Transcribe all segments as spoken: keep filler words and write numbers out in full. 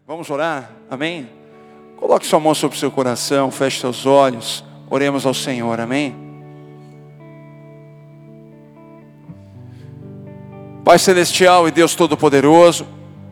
Vamos orar? Amém? Coloque sua mão sobre o seu coração, feche seus olhos, oremos ao Senhor, amém? Pai Celestial e Deus Todo-Poderoso,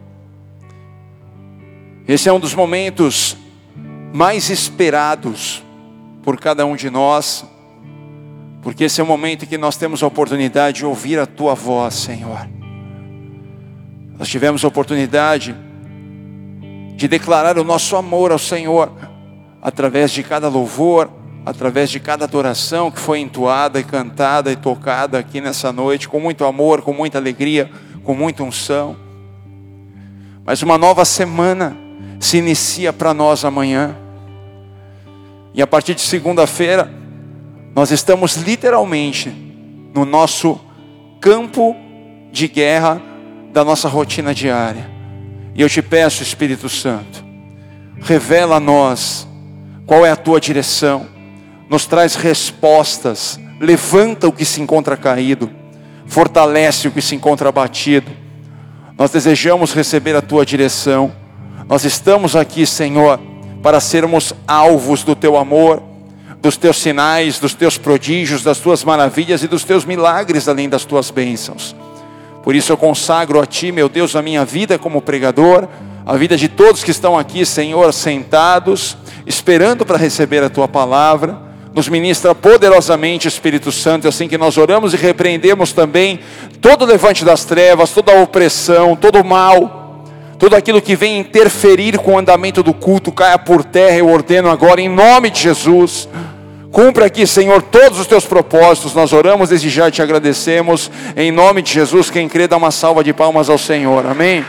esse é um dos momentos mais esperados por cada um de nós, porque esse é o momento em que nós temos a oportunidade de ouvir a Tua voz, Senhor. Nós tivemos a oportunidade de declarar o nosso amor ao Senhor, através de cada louvor, através de cada adoração que foi entoada e cantada e tocada aqui nessa noite, com muito amor, com muita alegria, com muita unção. Mas uma nova semana se inicia para nós amanhã, e a partir de segunda-feira, nós estamos literalmente no nosso campo de guerra da nossa rotina diária. E eu te peço, Espírito Santo, revela a nós qual é a tua direção, nos traz respostas, levanta o que se encontra caído, fortalece o que se encontra abatido. Nós desejamos receber a tua direção. Nós estamos aqui, Senhor, para sermos alvos do teu amor, dos teus sinais, dos teus prodígios, das tuas maravilhas e dos teus milagres, além das tuas bênçãos. Por isso eu consagro a Ti, meu Deus, a minha vida como pregador, a vida de todos que estão aqui, Senhor, sentados, esperando para receber a Tua palavra. Nos ministra poderosamente, Espírito Santo, assim que nós oramos e repreendemos também todo o levante das trevas, toda a opressão, todo o mal, tudo aquilo que vem interferir com o andamento do culto, caia por terra. Eu ordeno agora em nome de Jesus. Cumpra aqui, Senhor, todos os teus propósitos. Nós oramos desde já e te agradecemos. Em nome de Jesus, quem crê, dá uma salva de palmas ao Senhor. Amém?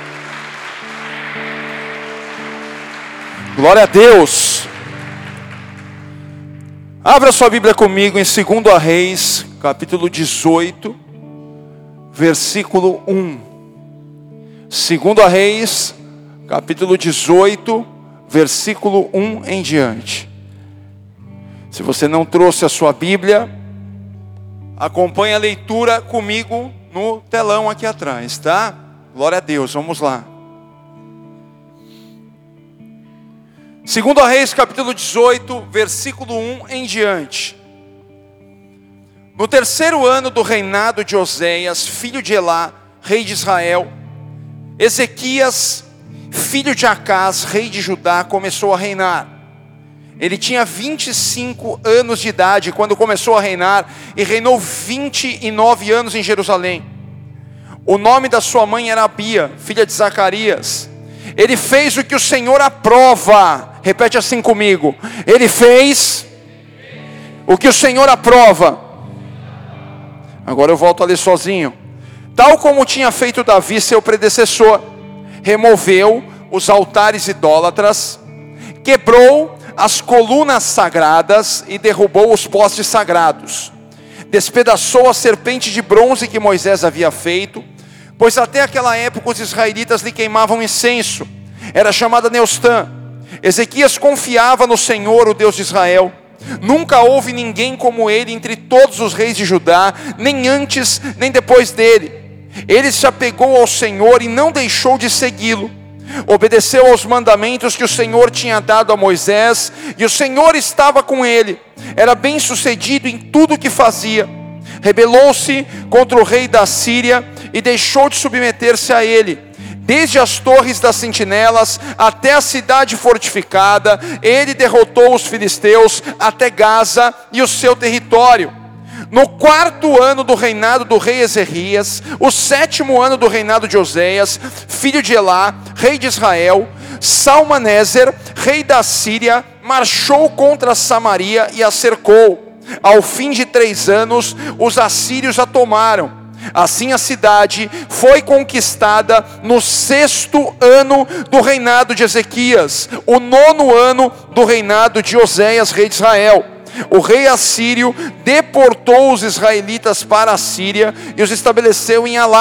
Glória a Deus. Abra sua Bíblia comigo em Segundo Reis, capítulo dezoito, versículo um. Segundo Reis, capítulo dezoito, versículo um em diante. Se você não trouxe a sua Bíblia, acompanhe a leitura comigo no telão aqui atrás, tá? Glória a Deus, vamos lá. Segundo Reis, capítulo dezoito, versículo um em diante. No terceiro ano do reinado de Oséias, filho de Elá, rei de Israel, Ezequias, filho de Acás, rei de Judá, começou a reinar. Ele tinha vinte e cinco anos de idade quando começou a reinar, e reinou vinte e nove anos em Jerusalém. O nome da sua mãe era Abia, filha de Zacarias. Ele fez o que o Senhor aprova. Repete assim comigo. Ele fez o que o Senhor aprova. Agora eu volto a ler sozinho. Tal como tinha feito Davi, seu predecessor, removeu os altares idólatras, quebrou as colunas sagradas e derrubou os postes sagrados. Despedaçou a serpente de bronze que Moisés havia feito, pois até aquela época os israelitas lhe queimavam incenso. Era chamada Neustã. Ezequias confiava no Senhor, o Deus de Israel. Nunca houve ninguém como ele entre todos os reis de Judá, nem antes nem depois dele. Ele se apegou ao Senhor e não deixou de segui-lo. Obedeceu aos mandamentos que o Senhor tinha dado a Moisés, e o Senhor estava com ele. Era bem sucedido em tudo o que fazia. Rebelou-se contra o rei da Síria e deixou de submeter-se a ele. Desde as torres das sentinelas até a cidade fortificada, ele derrotou os filisteus até Gaza e o seu território. No quarto ano do reinado do rei Ezequias, o sétimo ano do reinado de Oséias, filho de Elá, rei de Israel, Salmaneser, rei da Síria, marchou contra Samaria e a cercou. Ao fim de três anos, os assírios a tomaram. Assim a cidade foi conquistada no sexto ano do reinado de Ezequias, o nono ano do reinado de Oséias, rei de Israel. O rei assírio deportou os israelitas para a Síria e os estabeleceu em Alá.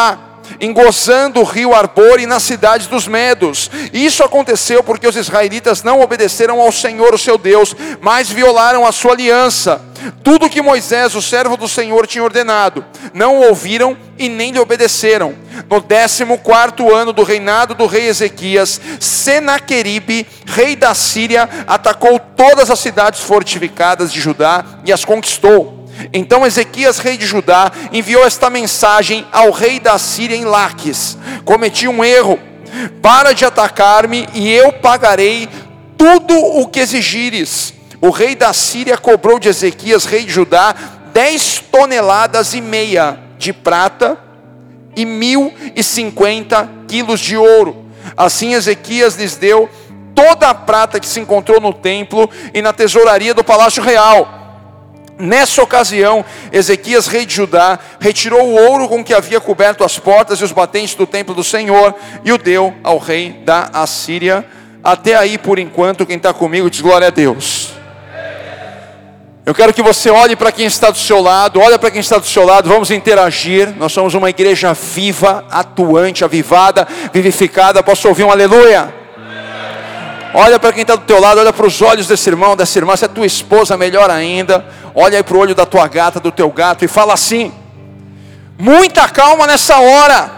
em Gozã do rio Arbor e nas cidades dos Medos. Isso aconteceu porque os israelitas não obedeceram ao Senhor, o seu Deus, mas violaram a sua aliança. Tudo que Moisés, o servo do Senhor, tinha ordenado, não o ouviram e nem lhe obedeceram. No décimo quarto ano do reinado do rei Ezequias, Senaqueribe, rei da Síria, atacou todas as cidades fortificadas de Judá e as conquistou. Então Ezequias, rei de Judá, enviou esta mensagem ao rei da Síria em Laques: cometi um erro, para de atacar-me e eu pagarei tudo o que exigires. O rei da Síria cobrou de Ezequias, rei de Judá, dez toneladas e meia de prata e mil e cinquenta quilos de ouro. Assim Ezequias lhes deu toda a prata que se encontrou no templo e na tesouraria do palácio real. Nessa ocasião, Ezequias, rei de Judá, retirou o ouro com que havia coberto as portas e os batentes do templo do Senhor e o deu ao rei da Assíria. Até aí, por enquanto, quem está comigo diz glória a Deus. Eu quero que você olhe para quem está do seu lado, olha para quem está do seu lado, vamos interagir. Nós somos uma igreja viva, atuante, avivada, vivificada. Posso ouvir um aleluia? Olha para quem está do teu lado, olha para os olhos desse irmão, dessa irmã. Se é tua esposa, melhor ainda. Olha aí para o olho da tua gata, do teu gato e fala assim: muita calma nessa hora.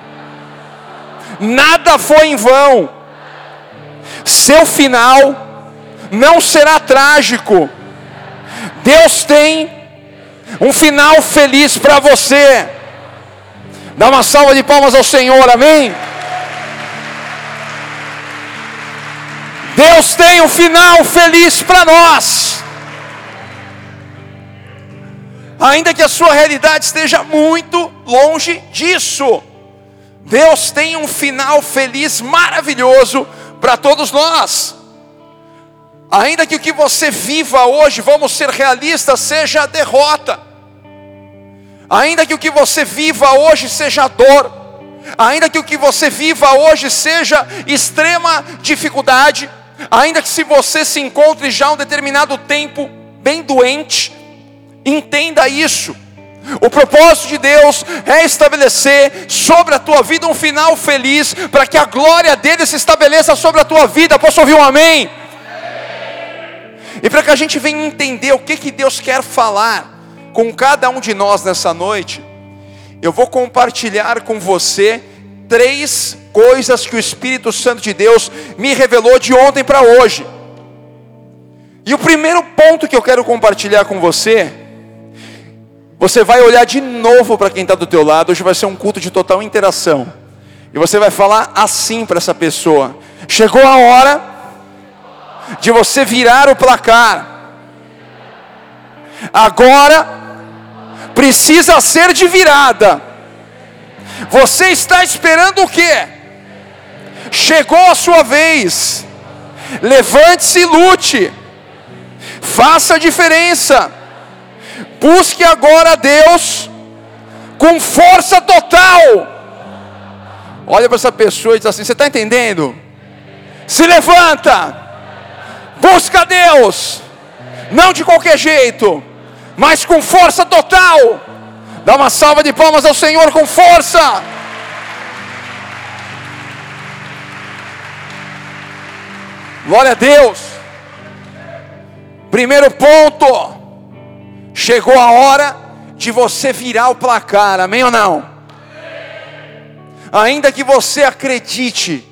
Nada foi em vão. Seu final não será trágico. Deus tem um final feliz para você. Dá uma salva de palmas ao Senhor, amém? Deus tem um final feliz para nós. Ainda que a sua realidade esteja muito longe disso, Deus tem um final feliz, maravilhoso para todos nós. Ainda que o que você viva hoje, vamos ser realistas, seja a derrota. Ainda que o que você viva hoje seja a dor. Ainda que o que você viva hoje seja extrema dificuldade. Ainda que se você se encontre já um determinado tempo bem doente, entenda isso. O propósito de Deus é estabelecer sobre a tua vida um final feliz, para que a glória dele se estabeleça sobre a tua vida. Posso ouvir um amém? E para que a gente venha entender o que, que Deus quer falar com cada um de nós nessa noite, eu vou compartilhar com você três coisas que o Espírito Santo de Deus me revelou de ontem para hoje. E o primeiro ponto que eu quero compartilhar com você, você vai olhar de novo para quem está do teu lado. Hoje vai ser um culto de total interação. E você vai falar assim para essa pessoa: chegou a hora de você virar o placar. Agora precisa ser de virada. Você está esperando o quê? Chegou a sua vez. Levante-se e lute. Faça a diferença. Busque agora a Deus com força total. Olha para essa pessoa e diz assim: você está entendendo? Se levanta. Busca a Deus, não de qualquer jeito, mas com força total. Dá uma salva de palmas ao Senhor com força. Glória a Deus. Primeiro ponto: chegou a hora de você virar o placar, amém ou não? Ainda que você acredite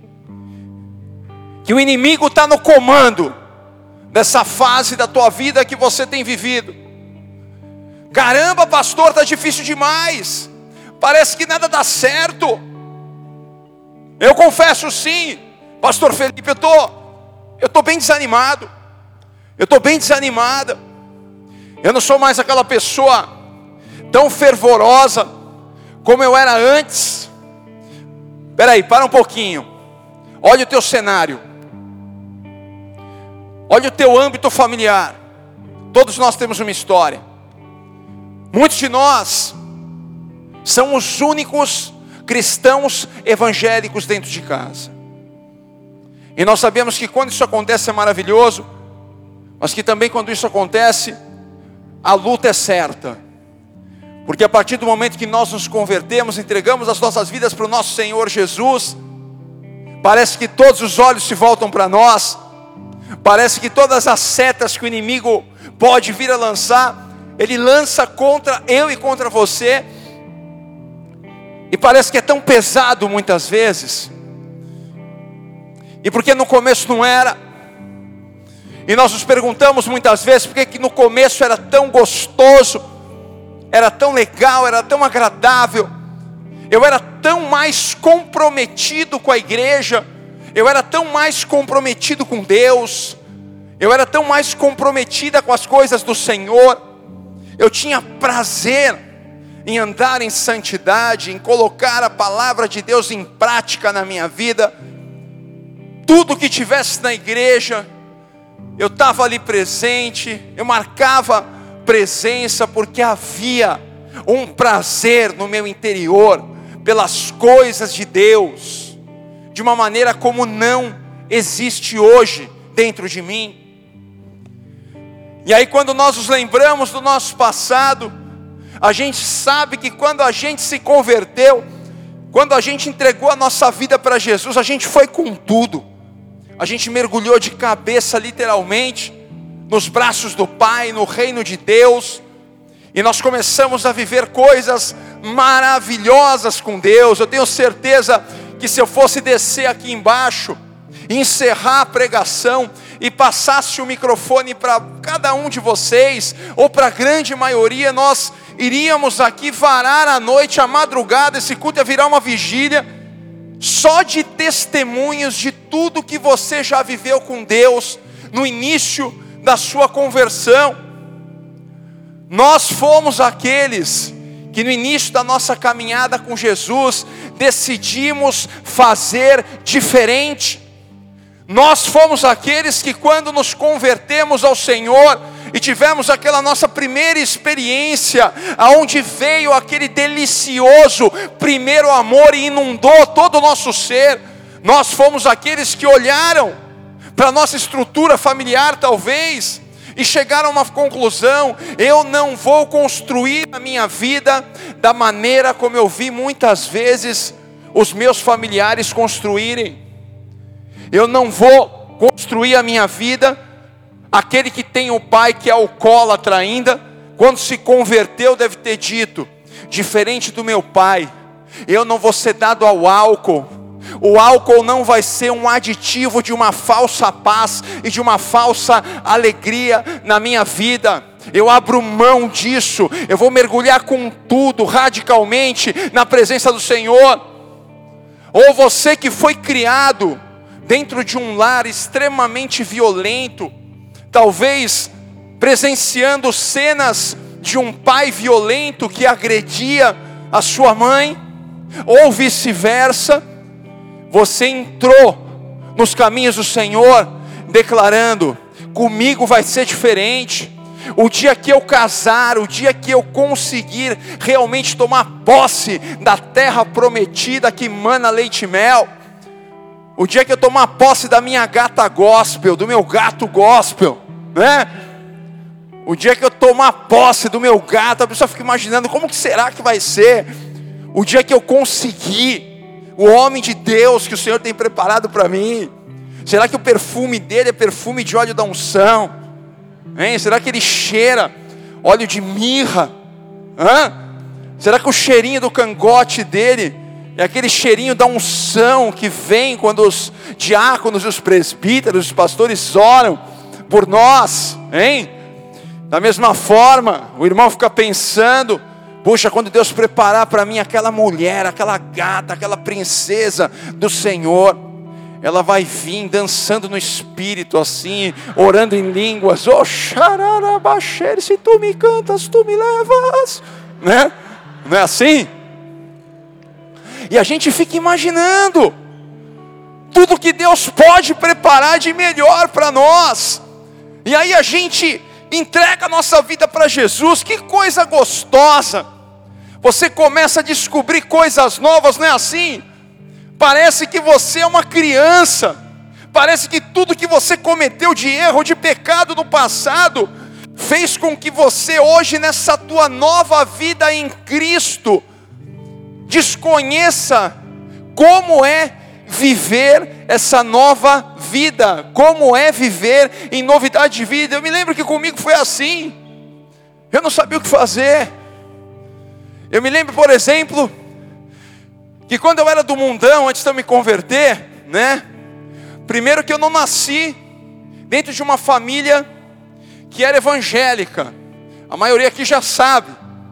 que o inimigo está no comando dessa fase da tua vida que você tem vivido. Caramba, pastor, está difícil demais. Parece que nada dá certo. Eu confesso sim, pastor Felipe, eu tô, eu tô bem desanimado. Eu estou bem desanimada. Eu não sou mais aquela pessoa tão fervorosa como eu era antes. Espera aí, para um pouquinho. Olha o teu cenário. Olha o teu âmbito familiar. Todos nós temos uma história. Muitos de nós são os únicos cristãos evangélicos dentro de casa. E nós sabemos que quando isso acontece é maravilhoso, mas que também quando isso acontece, a luta é certa. Porque a partir do momento que nós nos convertemos, entregamos as nossas vidas para o nosso Senhor Jesus, parece que todos os olhos se voltam para nós, parece que todas as setas que o inimigo pode vir a lançar, ele lança contra eu e contra você, e parece que é tão pesado muitas vezes, e porque no começo não era, e nós nos perguntamos muitas vezes, por que que no começo era tão gostoso, era tão legal, era tão agradável, eu era tão mais comprometido com a igreja, eu era tão mais comprometido com Deus, eu era tão mais comprometida com as coisas do Senhor, eu tinha prazer em andar em santidade, em colocar a palavra de Deus em prática na minha vida. Tudo que tivesse na igreja, eu estava ali presente, eu marcava presença, porque havia um prazer no meu interior, pelas coisas de Deus, de uma maneira como não existe hoje dentro de mim. E aí quando nós nos lembramos do nosso passado, a gente sabe que quando a gente se converteu, quando a gente entregou a nossa vida para Jesus, a gente foi com tudo, a gente mergulhou de cabeça literalmente, nos braços do Pai, no reino de Deus, e nós começamos a viver coisas maravilhosas com Deus. Eu tenho certeza que se eu fosse descer aqui embaixo, encerrar a pregação e passasse o microfone para cada um de vocês, ou para a grande maioria, nós iríamos aqui varar a noite, a madrugada, esse culto ia virar uma vigília, só de testemunhos de tudo que você já viveu com Deus, no início da sua conversão. Nós fomos aqueles que no início da nossa caminhada com Jesus, decidimos fazer diferente. Nós fomos aqueles que quando nos convertemos ao Senhor, e tivemos aquela nossa primeira experiência, aonde veio aquele delicioso primeiro amor e inundou todo o nosso ser, nós fomos aqueles que olharam para a nossa estrutura familiar talvez, e chegaram a uma conclusão: eu não vou construir a minha vida da maneira como eu vi muitas vezes os meus familiares construírem. Eu não vou construir a minha vida. Aquele que tem o pai que é alcoólatra ainda, quando se converteu deve ter dito: diferente do meu pai, eu não vou ser dado ao álcool. O álcool não vai ser um aditivo de uma falsa paz e de uma falsa alegria na minha vida. Eu abro mão disso, eu vou mergulhar com tudo, radicalmente, na presença do Senhor. Ou você que foi criado dentro de um lar extremamente violento, talvez presenciando cenas de um pai violento que agredia a sua mãe, ou vice-versa, você entrou nos caminhos do Senhor, declarando: comigo vai ser diferente. O dia que eu casar, o dia que eu conseguir realmente tomar posse da terra prometida que mana leite e mel, o dia que eu tomar posse da minha gata gospel, do meu gato gospel, né? O dia que eu tomar posse do meu gato, a pessoa fica imaginando como que será que vai ser. O dia que eu conseguir o homem de Deus que o Senhor tem preparado para mim, será que o perfume dele é perfume de óleo da unção? Hein? Será que ele cheira óleo de mirra? Hã? Será que o cheirinho do cangote dele é aquele cheirinho da unção que vem quando os diáconos e os presbíteros, os pastores oram por nós? Hein? Da mesma forma, o irmão fica pensando: puxa, quando Deus preparar para mim aquela mulher, aquela gata, aquela princesa do Senhor, ela vai vir dançando no espírito assim, orando em línguas. Oh, xararabaxere, se tu me cantas, tu me levas, né? Não é assim? E a gente fica imaginando tudo que Deus pode preparar de melhor para nós. E aí a gente entrega a nossa vida para Jesus. Que coisa gostosa! Você começa a descobrir coisas novas, não é assim? Parece que você é uma criança. Parece que tudo que você cometeu de erro, de pecado no passado, fez com que você hoje, nessa tua nova vida em Cristo, desconheça como é viver essa nova vida, como é viver em novidade de vida. Eu me lembro que comigo foi assim, eu não sabia o que fazer. Eu me lembro, por exemplo, que quando eu era do mundão, antes de eu me converter, né? Primeiro que eu não nasci dentro de uma família que era evangélica, a maioria aqui já sabe.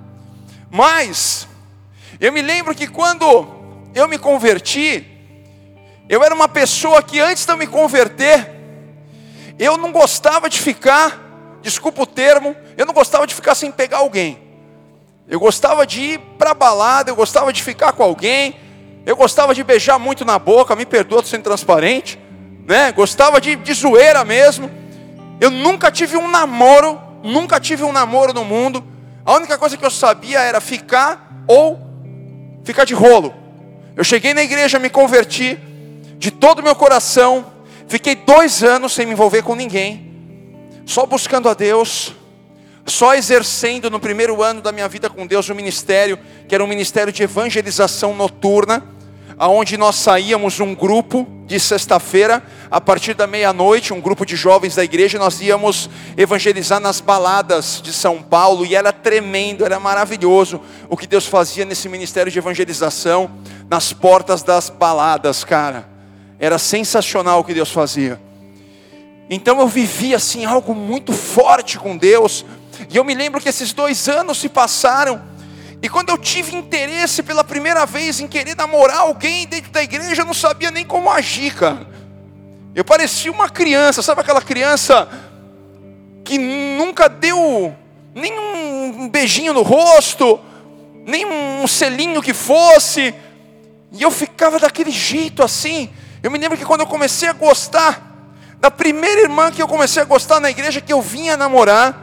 Mas eu me lembro que quando eu me converti, eu era uma pessoa que antes de eu me converter, eu não gostava de ficar, desculpa o termo, eu não gostava de ficar sem pegar alguém. Eu gostava de ir para balada, eu gostava de ficar com alguém, eu gostava de beijar muito na boca, me perdoa, estou sendo transparente, né? Gostava de, de zoeira mesmo. Eu nunca tive um namoro, nunca tive um namoro no mundo. A única coisa que eu sabia era ficar ou ficar de rolo. Eu cheguei na igreja, me converti de todo o meu coração, fiquei dois anos sem me envolver com ninguém, só buscando a Deus, só exercendo no primeiro ano da minha vida com Deus um ministério, que era um ministério de evangelização noturna, aonde nós saíamos um grupo de sexta-feira, a partir da meia-noite, um grupo de jovens da igreja, nós íamos evangelizar nas baladas de São Paulo, e era tremendo, era maravilhoso o que Deus fazia nesse ministério de evangelização, nas portas das baladas, cara, era sensacional o que Deus fazia. Então eu vivi assim algo muito forte com Deus, e eu me lembro que esses dois anos se passaram, e quando eu tive interesse pela primeira vez em querer namorar alguém dentro da igreja, eu não sabia nem como agir, cara. Eu parecia uma criança, sabe aquela criança que nunca deu nem um beijinho no rosto, nem um selinho que fosse, e eu ficava daquele jeito assim. Eu me lembro que quando eu comecei a gostar da primeira irmã que eu comecei a gostar na igreja, que eu vinha namorar,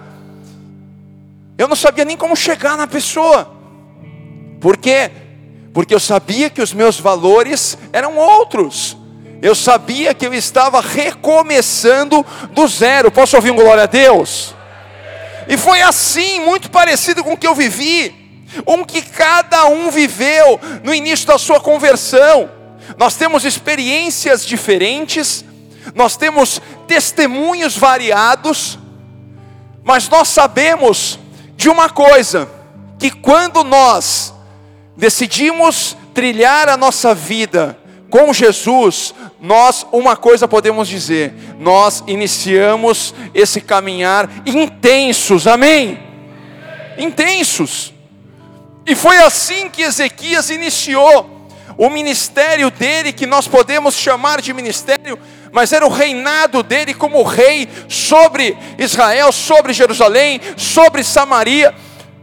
eu não sabia nem como chegar na pessoa. Por quê? Porque eu sabia que os meus valores eram outros. Eu sabia que eu estava recomeçando do zero. Posso ouvir um glória a Deus? E foi assim, muito parecido com o que eu vivi, um que cada um viveu no início da sua conversão. Nós temos experiências diferentes, nós temos testemunhos variados, mas nós sabemos de uma coisa, que quando nós decidimos trilhar a nossa vida com Jesus, nós, uma coisa podemos dizer, nós iniciamos esse caminhar intensos, amém? Intensos. E foi assim que Ezequias iniciou o ministério dele, que nós podemos chamar de ministério, mas era o reinado dele como rei sobre Israel, sobre Jerusalém, sobre Samaria.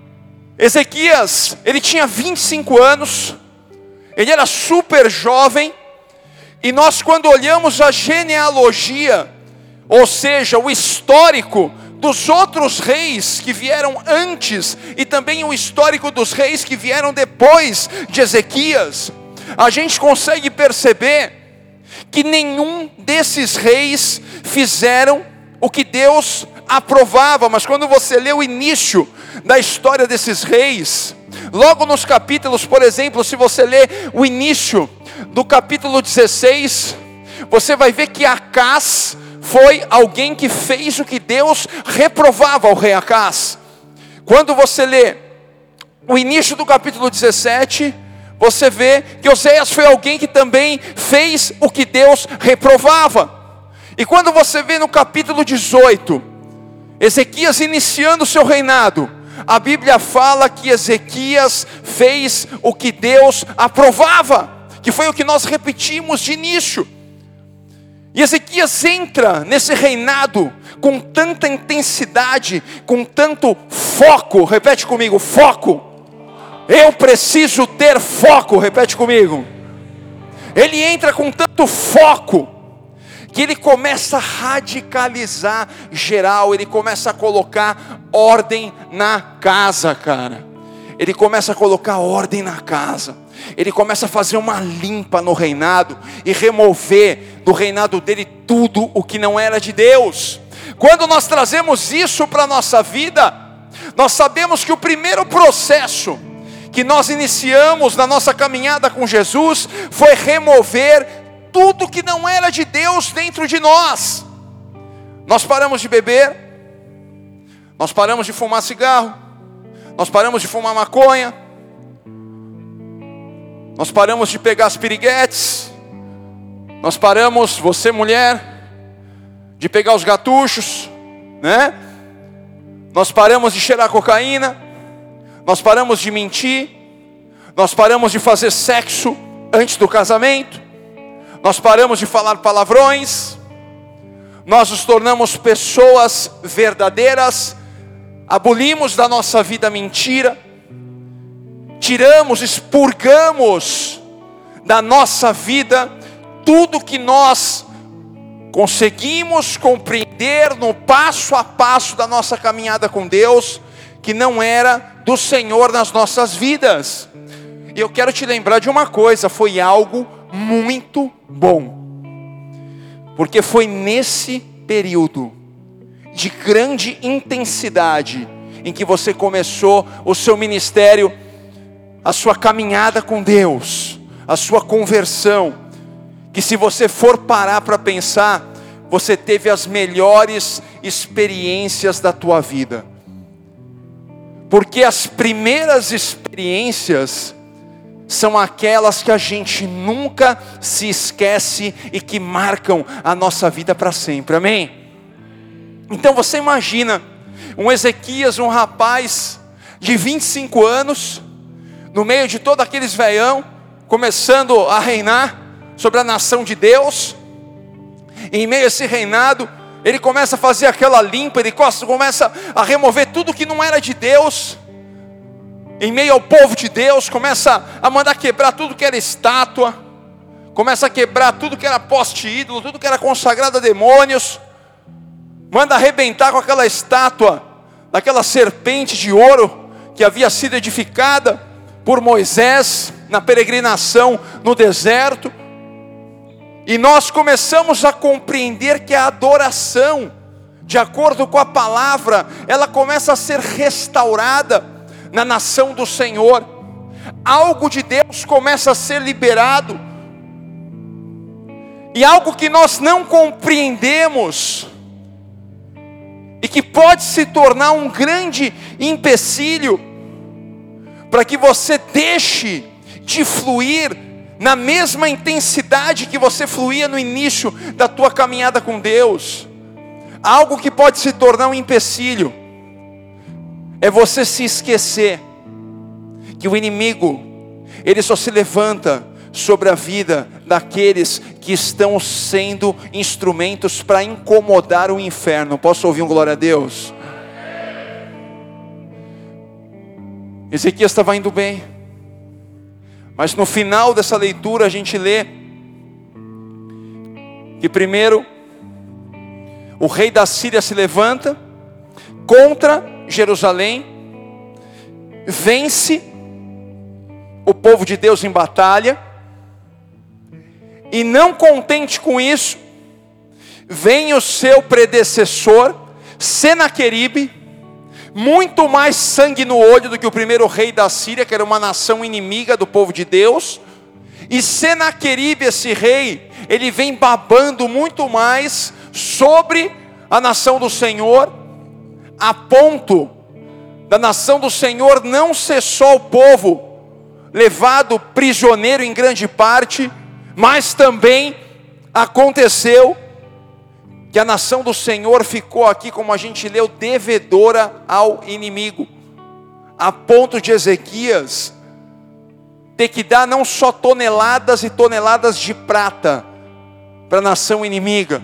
Ezequias, ele tinha vinte e cinco anos, ele era super jovem, e nós quando olhamos a genealogia, ou seja, o histórico dos outros reis que vieram antes, e também o histórico dos reis que vieram depois de Ezequias, a gente consegue perceber que nenhum desses reis fizeram o que Deus aprovava. Mas quando você lê o início da história desses reis, logo nos capítulos, por exemplo, se você lê o início do capítulo dezesseis, você vai ver que Acás foi alguém que fez o que Deus reprovava ao rei Acás. Quando você lê o início do capítulo dezessete, você vê que Oséias foi alguém que também fez o que Deus reprovava. E quando você vê no capítulo dezoito, Ezequias iniciando o seu reinado, a Bíblia fala que Ezequias fez o que Deus aprovava, que foi o que nós repetimos de início. E Ezequias entra nesse reinado com tanta intensidade, com tanto foco. Repete comigo, foco. Eu preciso ter foco, repete comigo. Ele entra com tanto foco, que ele começa a radicalizar geral, ele começa a colocar ordem na casa, cara. Ele começa a colocar ordem na casa. Ele começa a fazer uma limpa no reinado, e remover do reinado dele tudo o que não era de Deus. Quando nós trazemos isso para a nossa vida, nós sabemos que o primeiro processo que nós iniciamos na nossa caminhada com Jesus foi remover tudo que não era de Deus dentro de nós. Nós paramos de beber, nós paramos de fumar cigarro, nós paramos de fumar maconha, nós paramos de pegar as piriguetes, nós paramos, você mulher, de pegar os gatuchos, né? Nós paramos de cheirar cocaína, nós paramos de mentir, nós paramos de fazer sexo antes do casamento, nós paramos de falar palavrões, nós nos tornamos pessoas verdadeiras, abolimos da nossa vida a mentira, tiramos, expurgamos da nossa vida tudo que nós conseguimos compreender no passo a passo da nossa caminhada com Deus, que não era do Senhor nas nossas vidas. E eu quero te lembrar de uma coisa, foi algo muito bom, porque foi nesse período de grande intensidade em que você começou o seu ministério, a sua caminhada com Deus, a sua conversão, que se você for parar para pensar, você teve as melhores experiências da tua vida. Porque as primeiras experiências são aquelas que a gente nunca se esquece e que marcam a nossa vida para sempre, amém? Então você imagina um Ezequias, um rapaz de vinte e cinco anos, no meio de todos aqueles veião, começando a reinar sobre a nação de Deus. E em meio a esse reinado, ele começa a fazer aquela limpa, ele começa a remover tudo que não era de Deus, em meio ao povo de Deus, começa a mandar quebrar tudo que era estátua, começa a quebrar tudo que era poste ídolo, tudo que era consagrado a demônios, manda arrebentar com aquela estátua, daquela serpente de ouro, que havia sido edificada por Moisés, na peregrinação no deserto. E nós começamos a compreender que a adoração, de acordo com a palavra, ela começa a ser restaurada na nação do Senhor. Algo de Deus começa a ser liberado. E algo que nós não compreendemos, e que pode se tornar um grande empecilho, para que você deixe de fluir na mesma intensidade que você fluía no início da tua caminhada com Deus. Algo que pode se tornar um empecilho é você se esquecer que o inimigo, ele só se levanta sobre a vida daqueles que estão sendo instrumentos para incomodar o inferno. Posso ouvir um glória a Deus? Ezequias estava indo bem, mas no final dessa leitura a gente lê que primeiro o rei da Síria se levanta contra Jerusalém, vence o povo de Deus em batalha, e não contente com isso, vem o seu predecessor Senaqueribe, muito mais sangue no olho do que o primeiro rei da Síria, que era uma nação inimiga do povo de Deus. E Senaqueribe, esse rei, ele vem babando muito mais sobre a nação do Senhor, a ponto da nação do Senhor não ser só o povo levado prisioneiro em grande parte, mas também aconteceu que a nação do Senhor ficou aqui, como a gente leu, devedora ao inimigo, a ponto de Ezequias ter que dar não só toneladas e toneladas de prata para a nação inimiga,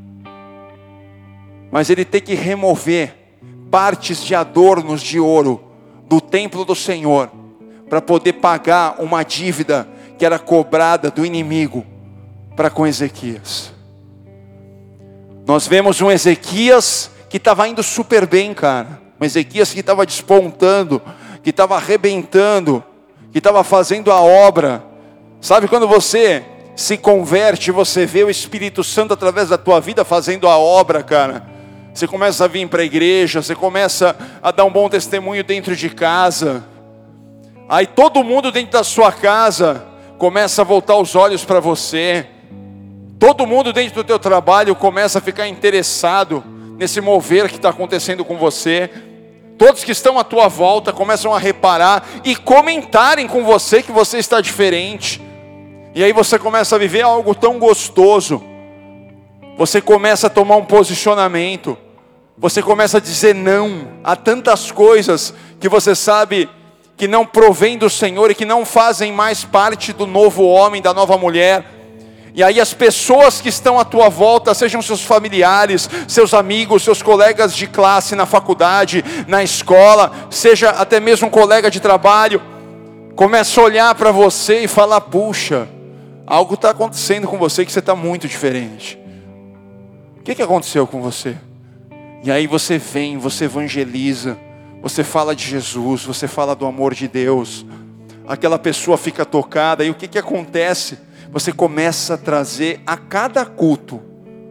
mas ele ter que remover partes de adornos de ouro do templo do Senhor, para poder pagar uma dívida que era cobrada do inimigo para com Ezequias. Nós vemos um Ezequias que estava indo super bem, cara. Um Ezequias que estava despontando, que estava arrebentando, que estava fazendo a obra. Sabe quando você se converte, você vê o Espírito Santo através da tua vida fazendo a obra, cara? Você começa a vir para a igreja, você começa a dar um bom testemunho dentro de casa. Aí todo mundo dentro da sua casa começa a voltar os olhos para você. Todo mundo dentro do teu trabalho começa a ficar interessado nesse mover que está acontecendo com você. Todos que estão à tua volta começam a reparar e comentarem com você que você está diferente. E aí você começa a viver algo tão gostoso. Você começa a tomar um posicionamento. Você começa a dizer não a tantas coisas que você sabe que não provém do Senhor e que não fazem mais parte do novo homem, da nova mulher. E aí as pessoas que estão à tua volta, sejam seus familiares, seus amigos, seus colegas de classe na faculdade, na escola, seja até mesmo um colega de trabalho, começa a olhar para você e falar: puxa, algo está acontecendo com você que você está muito diferente. O que, que aconteceu com você? E aí você vem, você evangeliza, você fala de Jesus, você fala do amor de Deus. Aquela pessoa fica tocada, e o que, que acontece? Você começa a trazer a cada culto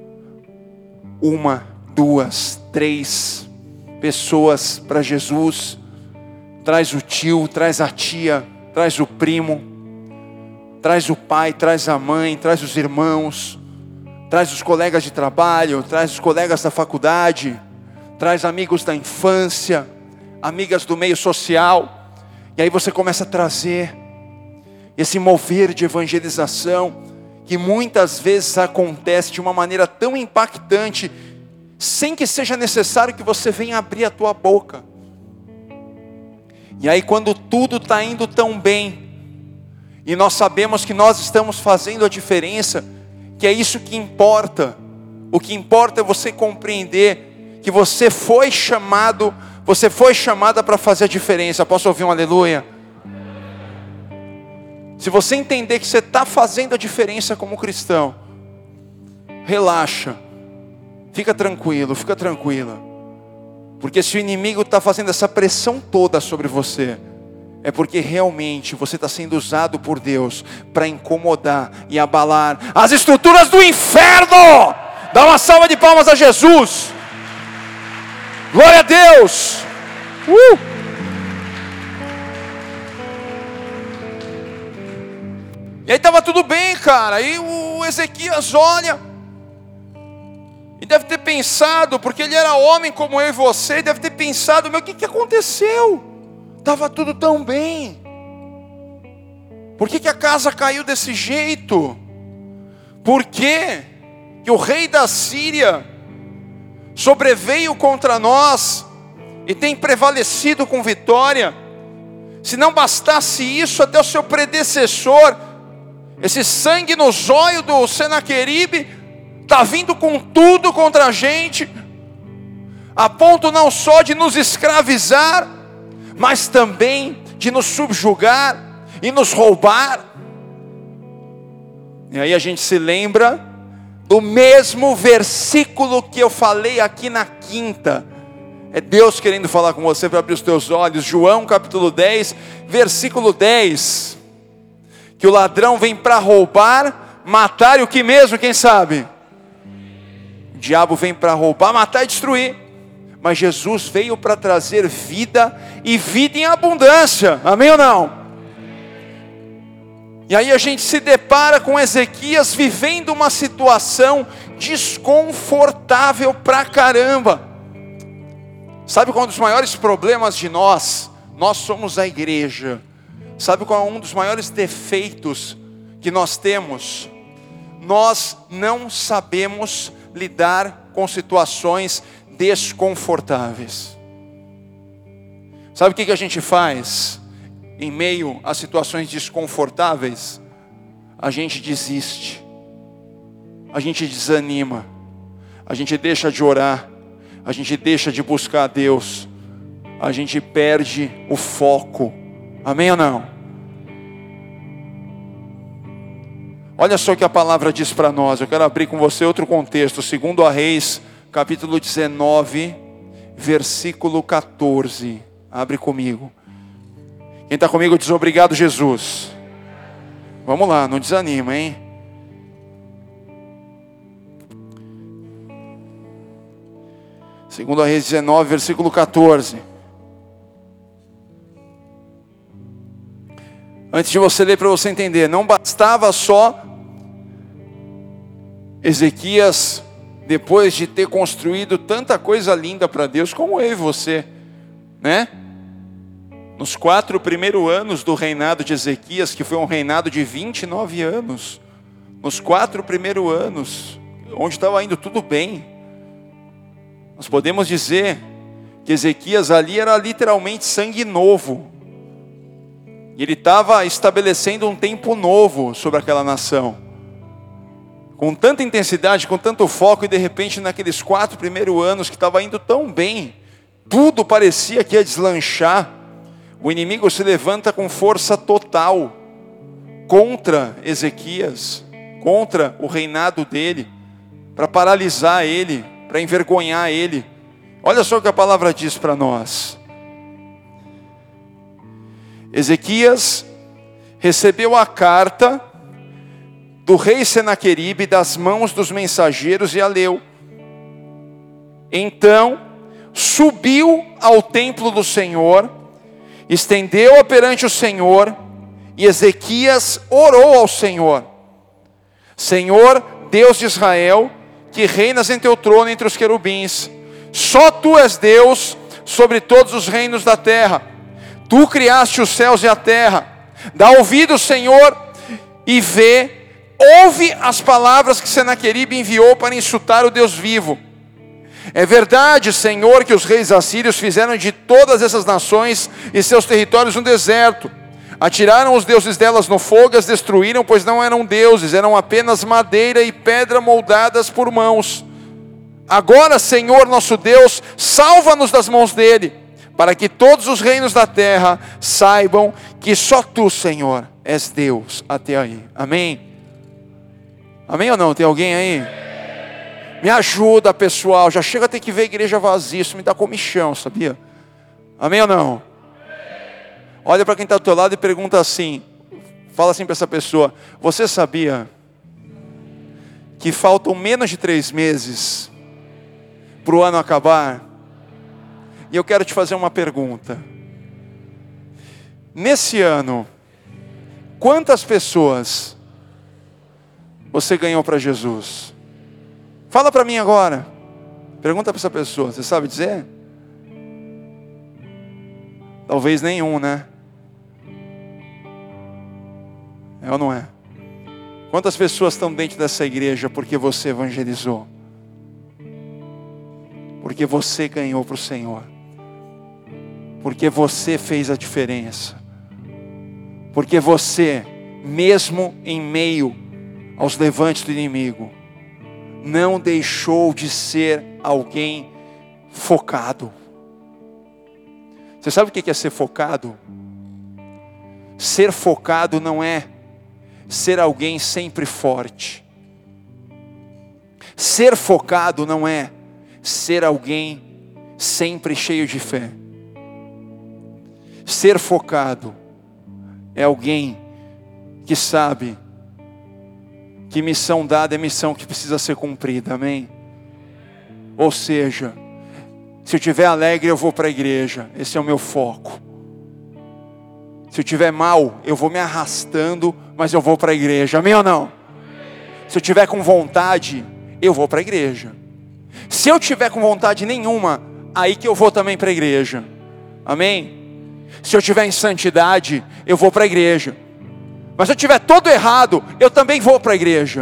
uma, duas, três pessoas para Jesus. Traz o tio, traz a tia, traz o primo, traz o pai, traz a mãe, traz os irmãos, traz os colegas de trabalho, traz os colegas da faculdade, traz amigos da infância, amigas do meio social. E aí você começa a trazer esse mover de evangelização, que muitas vezes acontece de uma maneira tão impactante, sem que seja necessário que você venha abrir a tua boca. E aí quando tudo está indo tão bem, e nós sabemos que nós estamos fazendo a diferença, que é isso que importa. O que importa é você compreender que você foi chamado, você foi chamada para fazer a diferença. Posso ouvir um aleluia? Se você entender que você está fazendo a diferença como cristão, relaxa, fica tranquilo, fica tranquila. Porque se o inimigo está fazendo essa pressão toda sobre você, é porque realmente você está sendo usado por Deus para incomodar e abalar as estruturas do inferno. Dá uma salva de palmas a Jesus. Glória a Deus. Uh! E aí estava tudo bem, cara. Aí o Ezequias olha e deve ter pensado, porque ele era homem como eu e você, deve ter pensado: meu, o que, que aconteceu? Estava tudo tão bem. Por que, que a casa caiu desse jeito? Por que que o rei da Síria sobreveio contra nós e tem prevalecido com vitória? Se não bastasse isso, até o seu predecessor, esse sangue no zóio do Senaqueribe, está vindo com tudo contra a gente, a ponto não só de nos escravizar, mas também de nos subjugar e nos roubar. E aí a gente se lembra do mesmo versículo que eu falei aqui na quinta. É Deus querendo falar com você para abrir os teus olhos. João capítulo dez, versículo dez. Que o ladrão vem para roubar, matar e o que mesmo, quem sabe? O diabo vem para roubar, matar e destruir. Mas Jesus veio para trazer vida e vida em abundância. Amém ou não? E aí a gente se depara com Ezequias vivendo uma situação desconfortável pra caramba. Sabe qual é um dos maiores problemas de nós? Nós somos a igreja. Sabe qual é um dos maiores defeitos que nós temos? Nós não sabemos lidar com situações desconfortáveis. Sabe o que que a gente faz em meio a situações desconfortáveis? A gente desiste, a gente desanima, a gente deixa de orar, a gente deixa de buscar a Deus, a gente perde o foco. Amém ou não? Olha só o que a palavra diz para nós. Eu quero abrir com você outro contexto. Segundo a Reis, capítulo dezenove, versículo quatorze. Abre comigo. Quem está comigo diz obrigado, Jesus. Vamos lá, não desanima, hein? Segundo Reis dezenove, versículo quatorze. Antes de você ler, para você entender, não bastava só Ezequias, depois de ter construído tanta coisa linda para Deus, como eu e você, né? Nos quatro primeiros anos do reinado de Ezequias, que foi um reinado de vinte e nove anos, nos quatro primeiros anos, onde estava indo tudo bem, nós podemos dizer que Ezequias ali era literalmente sangue novo. E ele estava estabelecendo um tempo novo sobre aquela nação. Com tanta intensidade, com tanto foco, e de repente naqueles quatro primeiros anos que estava indo tão bem, tudo parecia que ia deslanchar. O inimigo se levanta com força total contra Ezequias, contra o reinado dele, para paralisar ele, para envergonhar ele. Olha só o que a palavra diz para nós. Ezequias recebeu a carta do rei Senaqueribe das mãos dos mensageiros e a leu. Então subiu ao templo do Senhor, estendeu-a perante o Senhor, e Ezequias orou ao Senhor: Senhor, Deus de Israel, que reinas em teu trono entre os querubins, só tu és Deus sobre todos os reinos da terra. Tu criaste os céus e a terra. Dá ouvido, Senhor, e vê, ouve as palavras que Senaqueribe enviou para insultar o Deus vivo. É verdade, Senhor, que os reis assírios fizeram de todas essas nações e seus territórios um deserto. Atiraram os deuses delas no fogo e as destruíram, pois não eram deuses, eram apenas madeira e pedra moldadas por mãos. Agora, Senhor nosso Deus, salva-nos das mãos dele, para que todos os reinos da terra saibam que só tu, Senhor, és Deus até aí. Amém? Amém ou não? Tem alguém aí? Me ajuda, pessoal. Já chega a ter que ver a igreja vazia. Isso me dá comichão, sabia? Amém ou não? Olha para quem está do teu lado e pergunta assim. Fala assim para essa pessoa: você sabia que faltam menos de três meses para o ano acabar? E eu quero te fazer uma pergunta. Nesse ano, quantas pessoas você ganhou para Jesus? Fala para mim agora. Pergunta para essa pessoa. Você sabe dizer? Talvez nenhum, né? É ou não é? Quantas pessoas estão dentro dessa igreja porque você evangelizou? Porque você ganhou para o Senhor. Porque você fez a diferença. Porque você, mesmo em meio aos levantes do inimigo, não deixou de ser alguém focado. Você sabe o que é ser focado? Ser focado não é ser alguém sempre forte. Ser focado não é ser alguém sempre cheio de fé. Ser focado é alguém que sabe que missão dada é missão que precisa ser cumprida, amém? Ou seja, se eu estiver alegre eu vou para a igreja, esse é o meu foco. Se eu estiver mal, eu vou me arrastando, mas eu vou para a igreja, amém ou não? Se eu estiver com vontade, eu vou para a igreja. Se eu estiver com vontade nenhuma, aí que eu vou também para a igreja, amém? Se eu estiver em santidade, eu vou para a igreja. Mas se eu estiver todo errado, eu também vou para a igreja.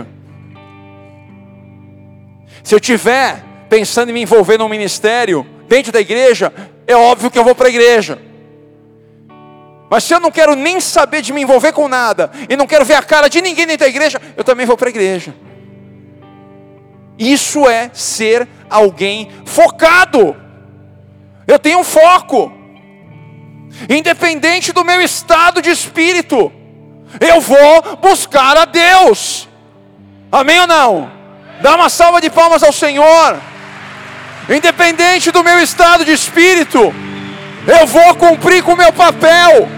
Se eu estiver pensando em me envolver num ministério dentro da igreja, é óbvio que eu vou para a igreja. Mas se eu não quero nem saber de me envolver com nada, e não quero ver a cara de ninguém dentro da igreja, eu também vou para a igreja. Isso é ser alguém focado. Eu tenho um foco. Independente do meu estado de espírito, eu vou buscar a Deus. Amém ou não? Dá uma salva de palmas ao Senhor. Independente do meu estado de espírito, eu vou cumprir com o meu papel.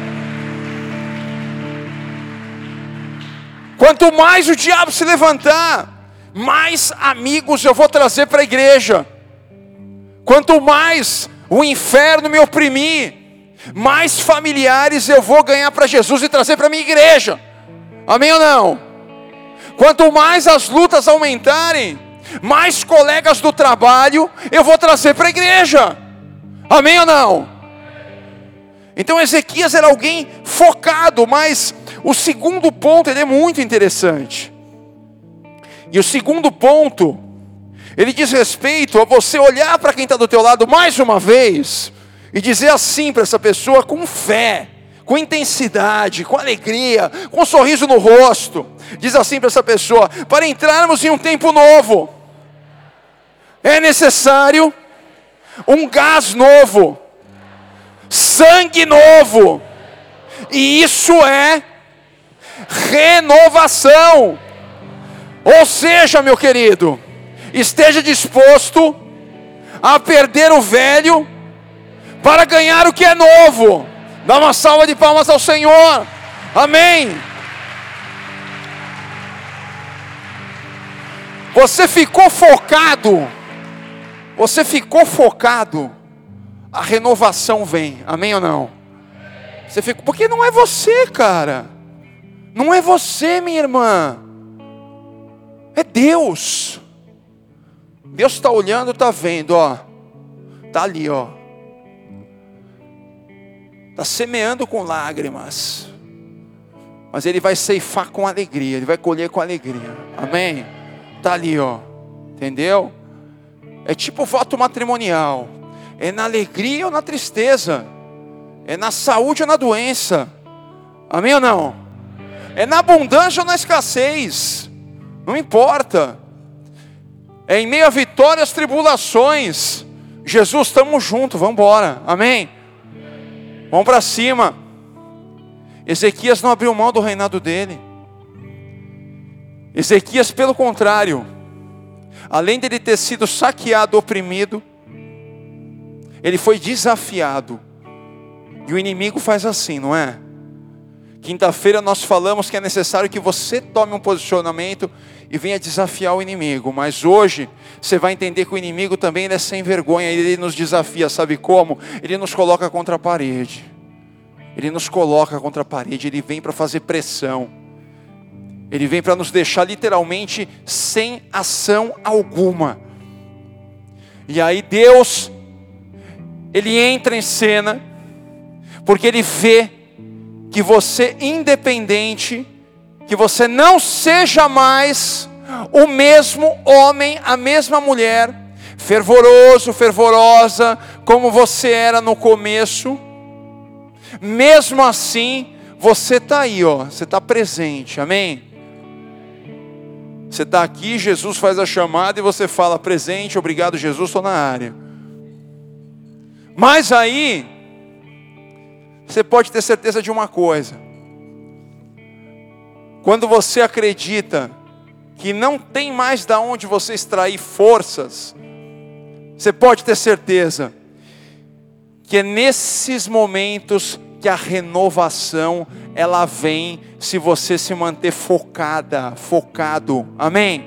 Quanto mais o diabo se levantar, mais amigos eu vou trazer para a igreja. Quanto mais o inferno me oprimir, mais familiares eu vou ganhar para Jesus e trazer para a minha igreja. Amém ou não? Quanto mais as lutas aumentarem, mais colegas do trabalho eu vou trazer para a igreja. Amém ou não? Então Ezequias era alguém focado, mas o segundo ponto ele é muito interessante. E o segundo ponto, ele diz respeito a você olhar para quem está do teu lado mais uma vez e dizer assim para essa pessoa com fé, com intensidade, com alegria, com um sorriso no rosto. Diz assim para essa pessoa: para entrarmos em um tempo novo, é necessário um gás novo, sangue novo, e isso é renovação. Ou seja, meu querido, esteja disposto a perder o velho para ganhar o que é novo. Dá uma salva de palmas ao Senhor. Amém. Você ficou focado. Você ficou focado. A renovação vem. Amém ou não? Você ficou, porque não é você, cara. Não é você, minha irmã. É Deus. Deus está olhando, está vendo, ó. Está ali, ó. Está semeando com lágrimas, mas Ele vai ceifar com alegria. Ele vai colher com alegria. Amém? Está ali, ó. Entendeu? É tipo voto matrimonial. É na alegria ou na tristeza. É na saúde ou na doença. Amém ou não? É na abundância ou na escassez. Não importa. É em meio a vitórias, tribulações. Jesus, estamos juntos, vamos embora. Amém? Vamos para cima. Ezequias não abriu mão do reinado dele. Ezequias, pelo contrário, além dele ter sido saqueado, oprimido, ele foi desafiado. E o inimigo faz assim, não é? Quinta-feira nós falamos que é necessário que você tome um posicionamento e venha desafiar o inimigo. Mas hoje você vai entender que o inimigo também ele é sem vergonha. Ele nos desafia, sabe como? Ele nos coloca contra a parede. Ele nos coloca contra a parede. Ele vem para fazer pressão. Ele vem para nos deixar literalmente sem ação alguma. E aí Deus, Ele entra em cena, porque Ele vê que você, independente, que você não seja mais o mesmo homem, a mesma mulher, fervoroso, fervorosa, como você era no começo. Mesmo assim, você está aí, ó, você está presente, amém? Você está aqui, Jesus faz a chamada e você fala: presente, obrigado Jesus, estou na área. Mas aí, você pode ter certeza de uma coisa: quando você acredita que não tem mais de onde você extrair forças, você pode ter certeza que é nesses momentos que a renovação ela vem, se você se manter focada, focado, amém?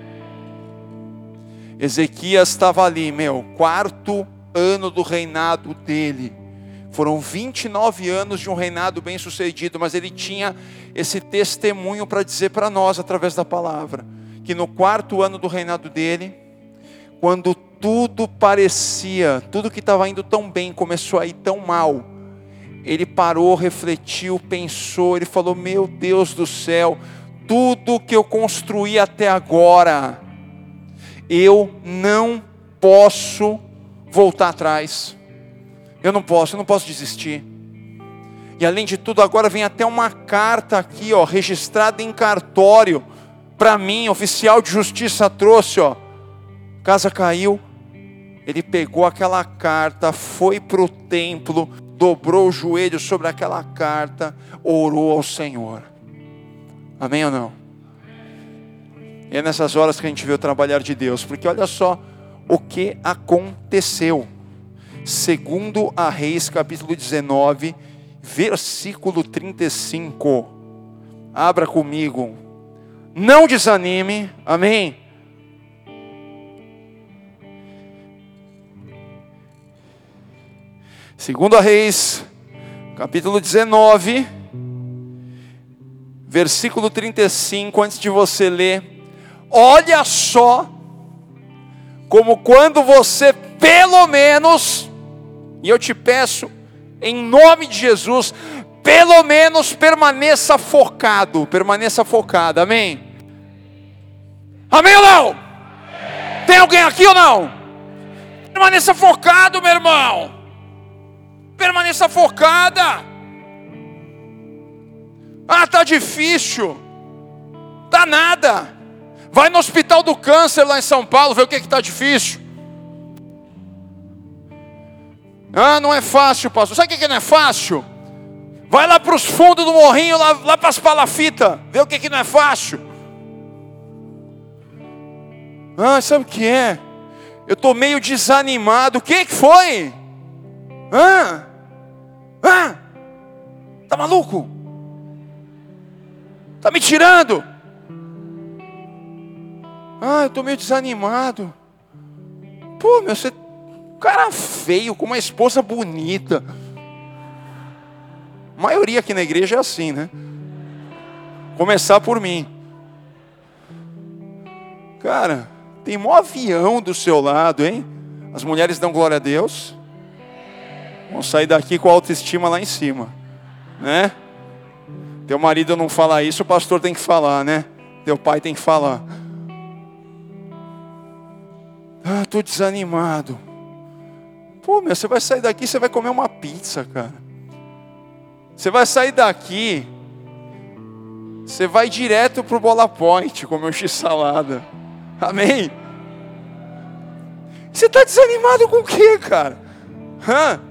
Ezequias estava ali, meu, quarto ano do reinado dele. Foram vinte e nove anos de um reinado bem sucedido, mas ele tinha esse testemunho para dizer para nós através da palavra, que no quarto ano do reinado dele, quando tudo parecia, tudo que estava indo tão bem, começou a ir tão mal, ele parou, refletiu, pensou, ele falou: meu Deus do céu, tudo que eu construí até agora, eu não posso voltar atrás. Eu não posso, eu não posso desistir. E além de tudo, agora vem até uma carta aqui, ó, registrada em cartório, para mim, oficial de justiça trouxe, ó, casa caiu. Ele pegou aquela carta, foi para o templo, dobrou o joelho sobre aquela carta, orou ao Senhor. Amém ou não? E é nessas horas que a gente vê o trabalhar de Deus, porque olha só o que aconteceu. Segundo a Reis, capítulo dezenove, versículo trinta e cinco. Abra comigo. Não desanime, amém? Segunda Reis, capítulo dezenove, versículo trinta e cinco, antes de você ler, olha só, como quando você pelo menos, e eu te peço, em nome de Jesus, pelo menos permaneça focado, permaneça focado, amém? Amém ou não? Tem alguém aqui ou não? Permaneça focado, meu irmão. Permaneça focada. Ah, tá difícil. Tá nada. Vai no Hospital do Câncer lá em São Paulo, ver o que que tá difícil. Ah, não é fácil, pastor. Sabe o que que não é fácil? Vai lá para os fundos do morrinho, lá, lá para as palafitas, ver o que que não é fácil. Ah, sabe o que é? Eu estou meio desanimado. O que que foi? Ah, ah, tá maluco? Tá me tirando? Ah, eu estou meio desanimado. Pô, meu, você cara feio, com uma esposa bonita. A maioria aqui na igreja é assim, né? Começar por mim. Cara, tem mó avião do seu lado, hein? As mulheres dão glória a Deus. Vão sair daqui com a autoestima lá em cima, né? Teu marido não fala isso, o pastor tem que falar, né? Teu pai tem que falar. Ah, tô desanimado. Pô, meu, você vai sair daqui, você vai comer uma pizza, cara. Você vai sair daqui, você vai direto pro Bola Point comer um x-salada. Amém? Você está desanimado com o quê, cara? Hã?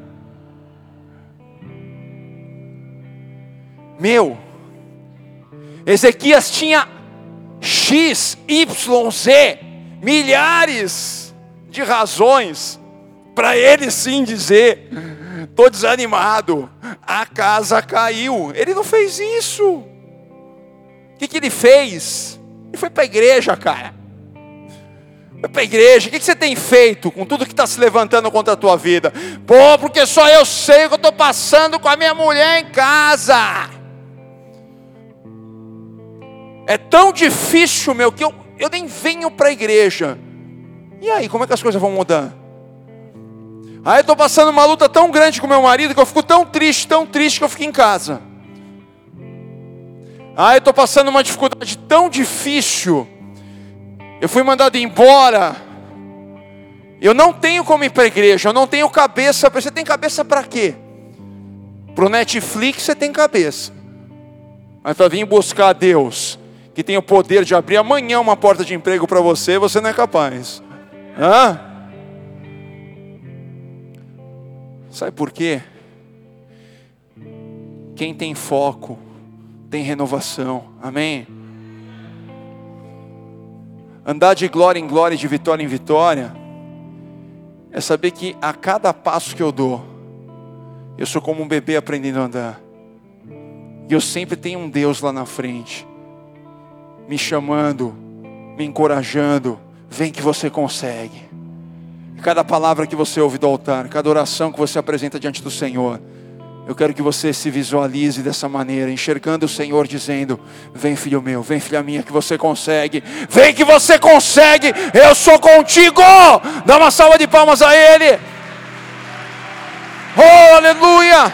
Meu, Ezequias tinha X, Y, Z, milhares de razões para ele sim dizer: estou desanimado, a casa caiu. Ele não fez isso. O que, que ele fez? Ele foi para a igreja, cara. Foi para a igreja. O que, que você tem feito com tudo que está se levantando contra a tua vida? Pô, porque só eu sei o que eu estou passando com a minha mulher em casa. É tão difícil, meu, que eu, eu nem venho para a igreja. E aí, como é que as coisas vão mudar? Aí eu estou passando uma luta tão grande com meu marido que eu fico tão triste, tão triste que eu fico em casa. Aí eu estou passando uma dificuldade tão difícil, eu fui mandado embora. Eu não tenho como ir para a igreja, eu não tenho cabeça. Você tem cabeça para quê? Para o Netflix você tem cabeça, mas para vir buscar a Deus, que tem o poder de abrir amanhã uma porta de emprego para você, você não é capaz. Hã? Sabe por quê? Quem tem foco tem renovação, amém? Andar de glória em glória, de vitória em vitória, é saber que a cada passo que eu dou, eu sou como um bebê aprendendo a andar. E eu sempre tenho um Deus lá na frente, me chamando, me encorajando. Vem que você consegue. Cada palavra que você ouve do altar, cada oração que você apresenta diante do Senhor, eu quero que você se visualize dessa maneira, enxergando o Senhor dizendo: vem filho meu, vem filha minha, que você consegue. Vem que você consegue, eu sou contigo. Dá uma salva de palmas a Ele. Oh, aleluia.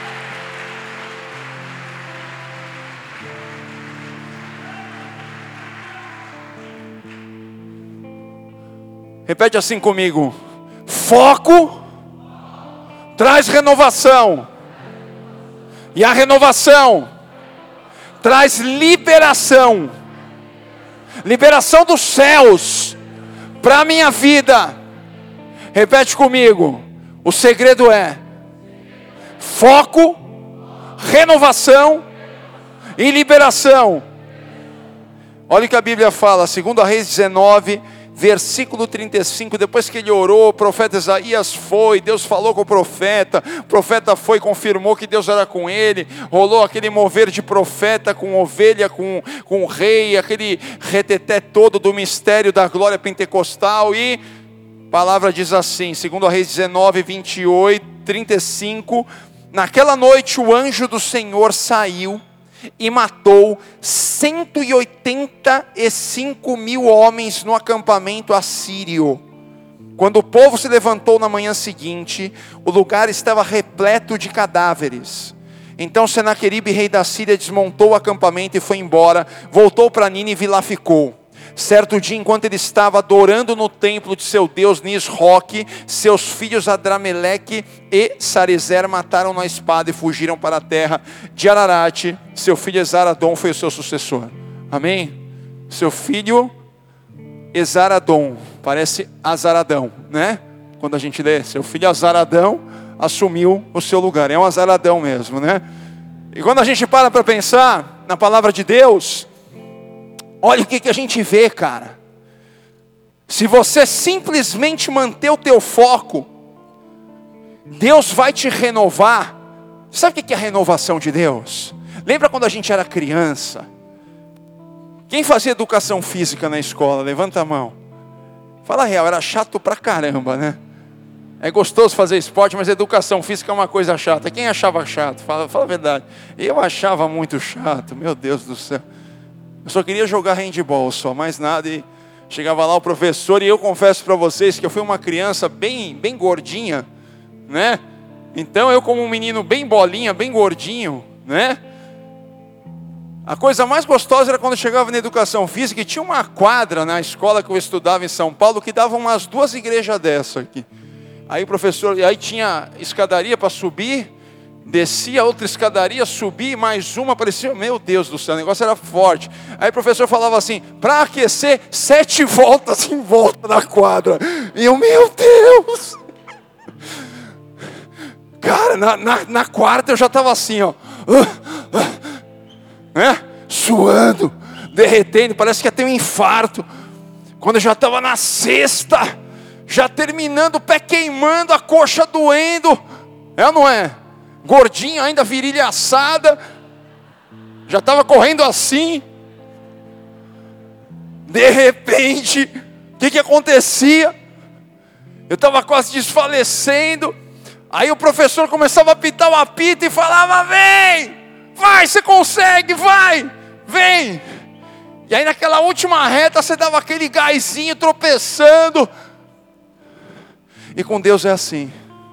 Repete assim comigo: foco traz renovação, e a renovação traz liberação, liberação dos céus para a minha vida. Repete comigo: o segredo é foco, renovação e liberação. Olha o que a Bíblia fala, Segunda Reis dezenove, versículo trinta e cinco, depois que ele orou, o profeta Isaías foi, Deus falou com o profeta, o profeta foi, confirmou que Deus era com ele, rolou aquele mover de profeta com ovelha, com, com o rei, aquele reteté todo do mistério da glória pentecostal, e a palavra diz assim, Segunda Reis dezenove, vinte e oito, trinta e cinco, naquela noite o anjo do Senhor saiu e matou cento e oitenta e cinco mil homens no acampamento assírio. Quando o povo se levantou na manhã seguinte, o lugar estava repleto de cadáveres. Então Senaqueribe, rei da Síria, desmontou o acampamento e foi embora, voltou para Nínive e lá ficou. Certo dia, enquanto ele estava adorando no templo de seu Deus Nisroque, seus filhos Adrameleque e Sarezer mataram na espada e fugiram para a terra de Ararate. Seu filho Esaradom foi o seu sucessor. Amém? Seu filho Esaradom, parece Azaradão, né? Quando a gente lê, seu filho Azaradão assumiu o seu lugar. É um Azaradão mesmo, né? E quando a gente para para pensar na palavra de Deus, olha o que, que a gente vê, cara. Se você simplesmente manter o teu foco, Deus vai te renovar. Sabe o que é a renovação de Deus? Lembra quando a gente era criança? Quem fazia educação física na escola? Levanta a mão. Fala a real, era chato pra caramba, né? É gostoso fazer esporte, mas educação física é uma coisa chata. Quem achava chato? Fala, fala a verdade. Eu achava muito chato, meu Deus do céu. Eu só queria jogar handball, só, mais nada. E chegava lá o professor, e eu confesso para vocês que eu fui uma criança bem, bem gordinha, né? Então eu, como um menino bem bolinha, bem gordinho, né? A coisa mais gostosa era quando eu chegava na educação física, e tinha uma quadra na escola que eu estudava em São Paulo, que dava umas duas igrejas dessa aqui. Aí o professor, e aí tinha escadaria para subir, descia outra escadaria, subia mais uma, parecia, meu Deus do céu, o negócio era forte. Aí o professor falava assim, para aquecer, sete voltas em volta da quadra. E eu, meu Deus! Cara, na, na, na quarta eu já estava assim, ó, né? Suando, derretendo, parece que ia ter um infarto. Quando eu já estava na sexta, já terminando, o pé queimando, a coxa doendo, é ou não é? Gordinho ainda, virilha assada, já estava correndo assim. De repente, o que que acontecia? Eu estava quase desfalecendo. Aí o professor começava a apitar o apito e falava, vem, vai, você consegue, vai, vem. E aí naquela última reta você dava aquele gásinho, tropeçando. E com Deus é assim.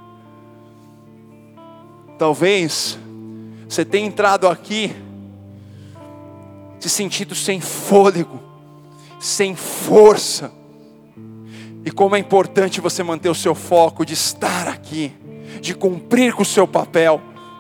Talvez você tenha entrado aqui se sentindo sem fôlego, sem força. E como é importante você manter o seu foco de estar aqui, de cumprir com o seu papel.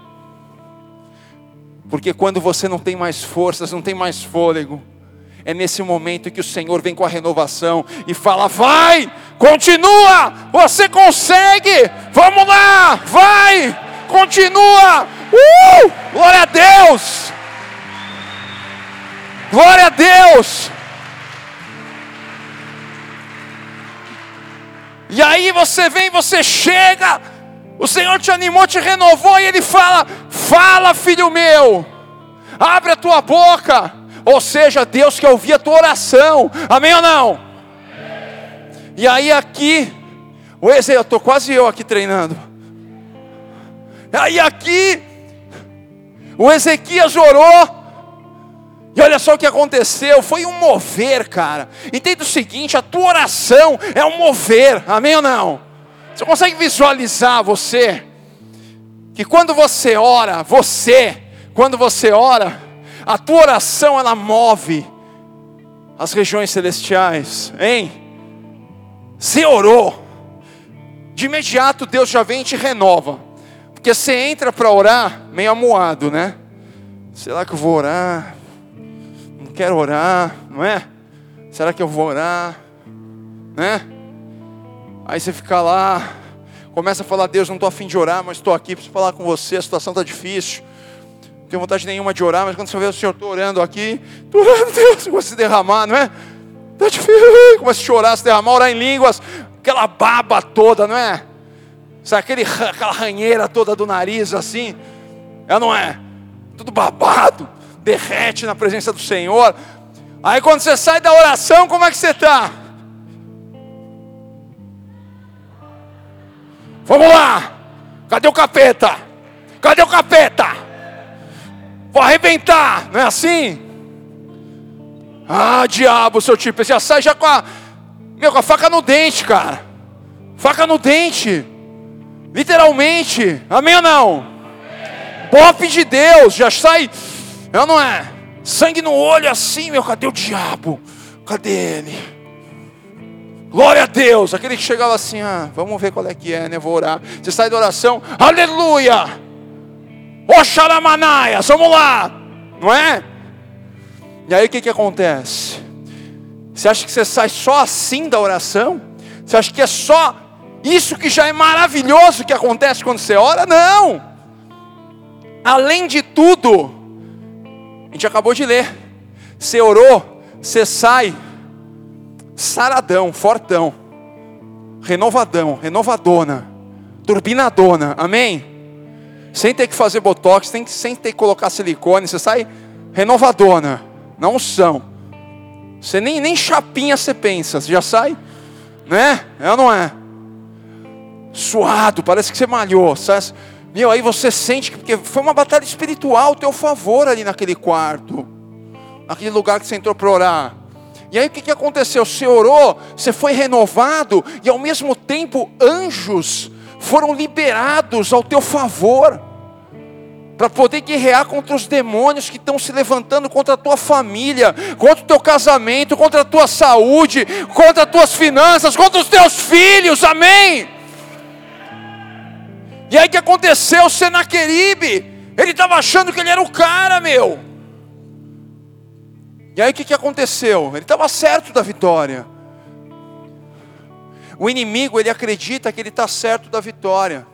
Porque quando você não tem mais forças, não tem mais fôlego, é nesse momento que o Senhor vem com a renovação e fala, vai, continua, você consegue, vamos lá, vai, continua, uh, glória a Deus, glória a Deus. E aí você vem, você chega, o Senhor te animou, te renovou, e Ele fala, fala filho meu, abre a tua boca. Ou seja, Deus quer ouvir a tua oração, amém ou não? Amém. E aí aqui, o Ezequiel, eu estou quase eu aqui treinando. Aí aqui, o Ezequias orou, e olha só o que aconteceu, foi um mover, cara. Entenda o seguinte, a tua oração é um mover, amém ou não? Você consegue visualizar você, que quando você ora, você, quando você ora, a tua oração ela move as regiões celestiais, hein? Você orou, de imediato Deus já vem e te renova. Porque você entra para orar meio amuado, né? Será que eu vou orar? Não quero orar, não é? Será que eu vou orar? Né? Aí você fica lá, começa a falar, Deus, não estou a fim de orar, mas estou aqui para falar com você, a situação está difícil. Não tenho vontade nenhuma de orar, mas quando você vê o Senhor, estou orando aqui, estou orando, Deus, começa a se derramar, não é? Está difícil, começa a chorar, se derramar, orar em línguas, aquela baba toda, não é? Sabe, aquele, aquela ranheira toda do nariz assim, é, não é? Tudo babado, derrete na presença do Senhor. Aí quando você sai da oração, como é que você está? Vamos lá, Cadê o capeta? Cadê o capeta? Vou arrebentar, não é assim? Ah, diabo, seu tipo, você já sai já com a, meu, com a faca no dente, cara. Faca no dente. Literalmente. Amém ou não? Bope de Deus, já sai, não, não é? Sangue no olho assim, meu, cadê o diabo? Cadê ele? Glória a Deus. Aquele que chegava assim, ah, vamos ver qual é que é, né? Vou orar. Você sai da oração, aleluia. Oxalamanaias, vamos lá. Não é? E aí o que que acontece? Você acha que você sai só assim da oração? Você acha que é só isso que já é maravilhoso que acontece quando você ora? Não! Além de tudo, a gente acabou de ler, você orou, você sai saradão, fortão, renovadão, renovadona, turbinadona, amém? Sem ter que fazer botox, sem, sem ter que colocar silicone, você sai renovadona, na unção. Você nem, nem chapinha você pensa, você já sai, né? É ou não é? Suado, parece que você malhou, sabe? Meu, aí você sente que porque foi uma batalha espiritual ao teu favor ali naquele quarto, naquele lugar que você entrou para orar. E aí o que, que aconteceu? Você orou, você foi renovado, e ao mesmo tempo anjos foram liberados ao teu favor, para poder guerrear contra os demônios que estão se levantando contra a tua família, contra o teu casamento, contra a tua saúde, contra as tuas finanças, contra os teus filhos, amém? E aí o que aconteceu? Senaqueribe, ele estava achando que ele era o cara, meu. E aí o que, que aconteceu? Ele estava certo da vitória. O inimigo, ele acredita que ele está certo da vitória.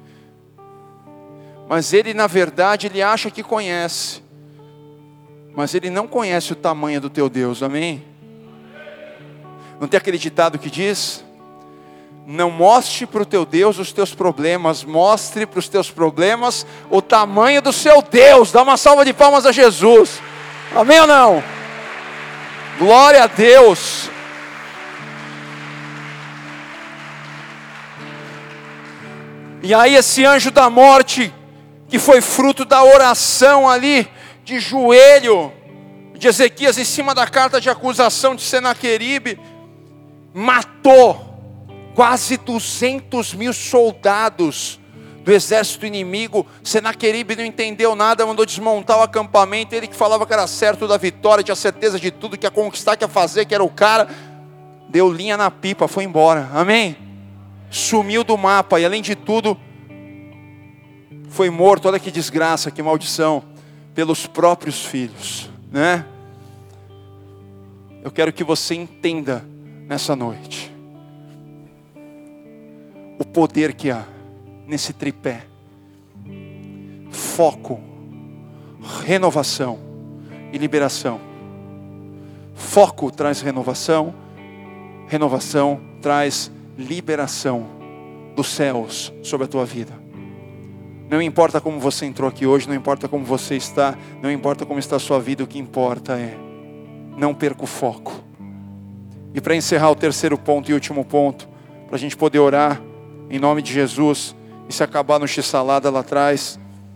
Mas ele, na verdade, ele acha que conhece. Mas ele não conhece o tamanho do teu Deus, amém? Não tem aquele ditado que diz: não mostre para o teu Deus os teus problemas, mostre para os teus problemas o tamanho do seu Deus. Dá uma salva de palmas a Jesus, amém ou não? Glória a Deus. E aí esse anjo da morte, que foi fruto da oração ali, de joelho, de Ezequias em cima da carta de acusação de Senaqueribe, matou quase duzentos mil soldados do exército inimigo. Senaqueribe não entendeu nada, mandou desmontar o acampamento. Ele que falava que era certo da vitória, tinha certeza de tudo, que ia conquistar, que ia fazer, que era o cara, deu linha na pipa, foi embora, amém? Sumiu do mapa, e além de tudo, foi morto, olha que desgraça, que maldição, pelos próprios filhos, né? Eu quero que você entenda nessa noite o poder que há nesse tripé: foco, renovação e liberação. Foco traz renovação, renovação traz liberação dos céus sobre a tua vida. Não importa como você entrou aqui hoje, não importa como você está, não importa como está a sua vida, o que importa é, não perca o foco. E para encerrar o terceiro ponto e último ponto, para a gente poder orar em nome de Jesus, e se acabar no x-salada lá atrás,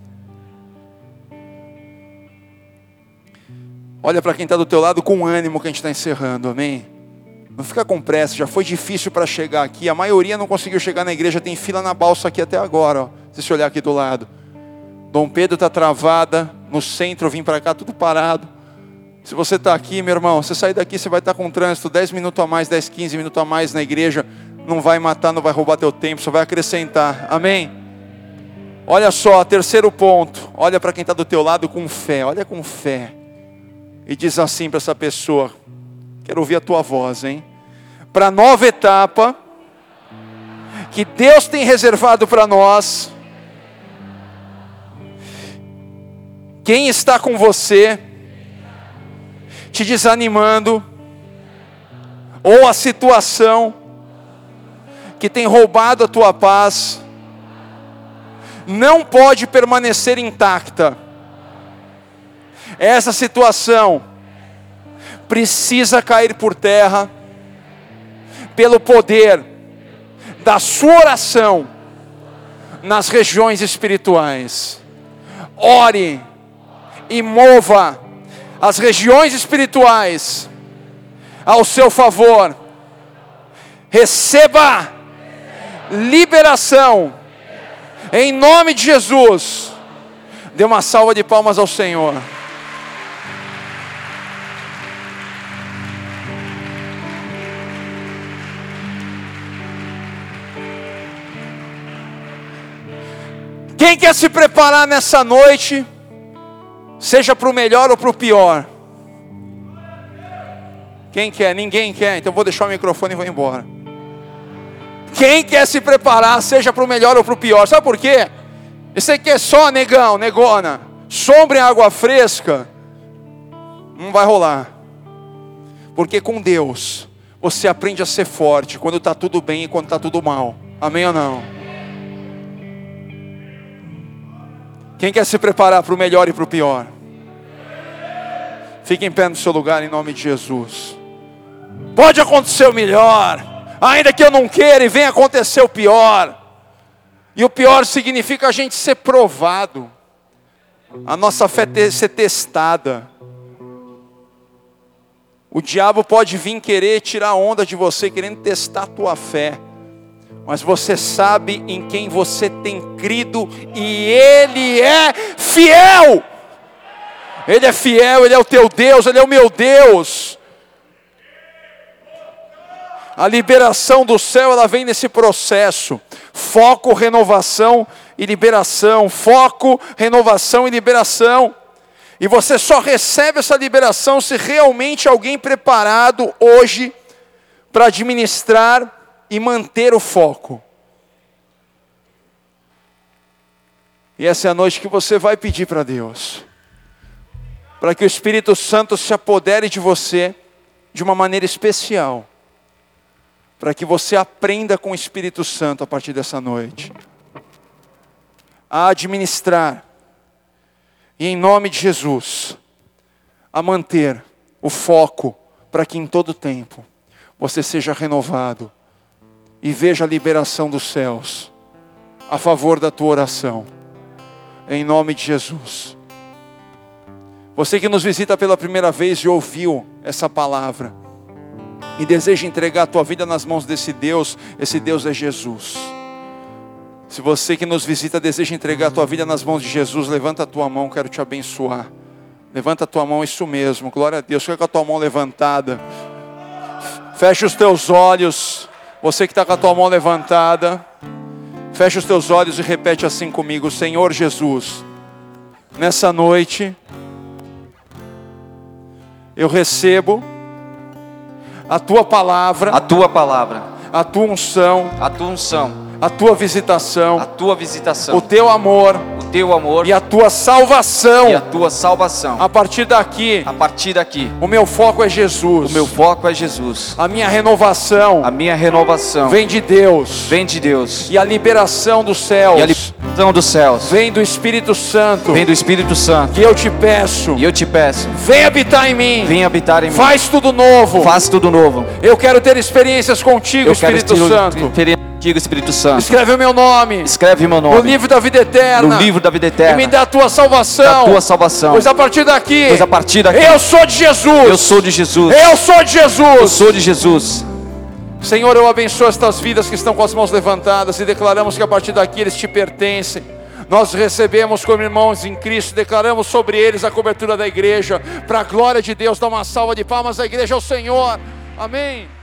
olha para quem está do teu lado com ânimo, que a gente está encerrando, amém? Não fica com pressa, já foi difícil para chegar aqui, a maioria não conseguiu chegar na igreja, tem fila na balsa aqui até agora, ó. Se você olhar aqui do lado, Dom Pedro está travada, no centro, eu vim para cá tudo parado. Se você está aqui, meu irmão, você sair daqui, você vai estar com trânsito dez minutos a mais, dez, quinze minutos a mais na igreja, não vai matar, não vai roubar teu tempo, só vai acrescentar, amém? Olha só, terceiro ponto, olha para quem está do teu lado com fé, olha com fé, e diz assim para essa pessoa: quero ouvir a tua voz, hein? Para a nova etapa que Deus tem reservado para nós, quem está com você, te desanimando, ou a situação que tem roubado a tua paz, não pode permanecer intacta. Essa situação precisa cair por terra, pelo poder da sua oração, nas regiões espirituais. Ore e mova as regiões espirituais ao seu favor. Receba liberação em nome de Jesus. Dê uma salva de palmas ao Senhor. Quem quer se preparar nessa noite, seja para o melhor ou para o pior? Quem quer? Ninguém quer, então vou deixar o microfone e vou embora. Quem quer se preparar, seja para o melhor ou para o pior? Sabe por quê? Você quer só negão, negona, sombra em água fresca, não vai rolar. Porque com Deus, você aprende a ser forte quando está tudo bem e quando está tudo mal. Amém ou não? Quem quer se preparar para o melhor e para o pior? Fique em pé no seu lugar em nome de Jesus. Pode acontecer o melhor, ainda que eu não queira, e venha acontecer o pior. E o pior significa a gente ser provado, a nossa fé ter, ser testada. O diabo pode vir querer tirar onda de você, querendo testar a tua fé. Mas você sabe em quem você tem crido, e Ele é fiel. Ele é fiel, Ele é o teu Deus, Ele é o meu Deus. A liberação do céu, ela vem nesse processo. Foco, renovação e liberação. Foco, renovação e liberação. E você só recebe essa liberação se realmente alguém preparado hoje para administrar e manter o foco. E essa é a noite que você vai pedir para Deus, para que o Espírito Santo se apodere de você de uma maneira especial, para que você aprenda com o Espírito Santo a partir dessa noite a administrar, e em nome de Jesus a manter o foco, para que em todo tempo você seja renovado e veja a liberação dos céus a favor da tua oração, em nome de Jesus. Você que nos visita pela primeira vez e ouviu essa palavra e deseja entregar a tua vida nas mãos desse Deus, esse Deus é Jesus. Se você que nos visita deseja entregar a tua vida nas mãos de Jesus, levanta a tua mão, quero te abençoar. Levanta a tua mão, isso mesmo, glória a Deus. Fica com a tua mão levantada. Fecha os teus olhos. Você que está com a tua mão levantada, fecha os teus olhos e repete assim comigo: Senhor Jesus, nessa noite eu recebo a tua palavra, a tua palavra, a tua unção, a tua unção, a tua visitação, a tua visitação, o teu amor, o teu amor e a tua salvação. e a tua salvação. A partir daqui, A partir daqui, o meu foco é Jesus. o meu foco é Jesus. A minha renovação A minha renovação vem de Deus. vem de Deus. E a liberação dos céus E a liberação dos céus vem do Espírito Santo. vem do Espírito Santo. Que eu te peço, E eu te peço, vem habitar em mim. vem habitar em mim. Faz tudo novo. Faz tudo novo. Eu quero ter experiências contigo, Eu quero Espírito ter Santo. experiência contigo, Espírito Santo. Escreve o meu nome Escreve meu no nome livro da vida eterna. no livro da vida E eterna, me dá a tua salvação. da tua salvação. Pois a partir daqui, Pois a partir daqui, eu sou de Jesus. eu sou de Jesus. Eu sou de Jesus. Eu sou de Jesus. Senhor, eu abençoo estas vidas que estão com as mãos levantadas e declaramos que a partir daqui eles te pertencem. Nós recebemos como irmãos em Cristo, declaramos sobre eles a cobertura da igreja, para a glória de Deus. Dá uma salva de palmas à igreja ao Senhor. Amém.